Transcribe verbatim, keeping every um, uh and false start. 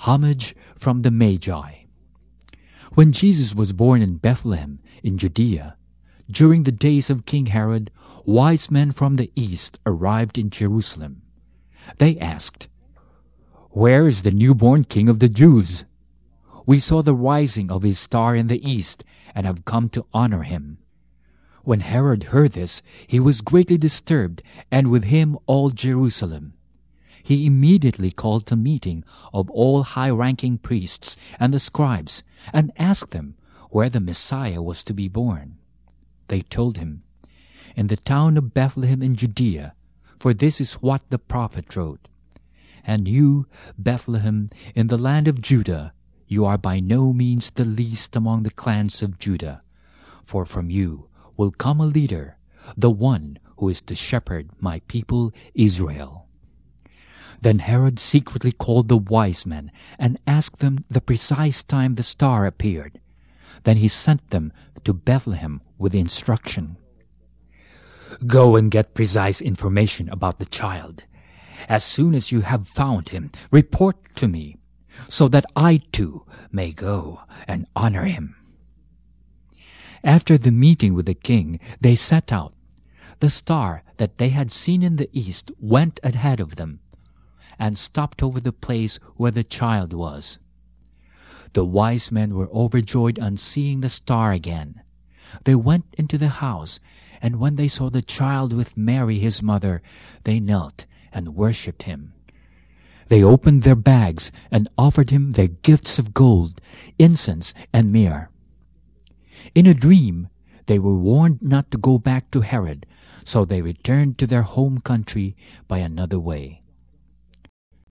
Homage from the Magi. When Jesus was born in Bethlehem in Judea, during the days of King Herod, wise men from the east arrived in Jerusalem. They asked, "Where is the newborn King of the Jews? We saw the rising of his star in the east and have come to honor him." When Herod heard this, he was greatly disturbed, and with him all Jerusalem. He immediately called a meeting of all high-ranking priests and the scribes and asked them where the Messiah was to be born. They told him, "In the town of Bethlehem in Judea, for this is what the prophet wrote. And you, Bethlehem, in the land of Judah, you are by no means the least among the clans of Judah, for from you will come a leader, the one who is to shepherd my people Israel." Then Herod secretly called the wise men and asked them the precise time the star appeared. Then he sent them to Bethlehem with instruction, "Go and get precise information about the child. As soon as you have found him, report to me, so that I too may go and honor him." After the meeting with the king, they set out. The star that they had seen in the east went ahead of them and stopped over the place where the child was. The wise men were overjoyed on seeing the star again. They went into the house, and when they saw the child with Mary his mother, they knelt and worshipped him. They opened their bags and offered him their gifts of gold, incense, and myrrh. In a dream, they were warned not to go back to Herod, so they returned to their home country by another way.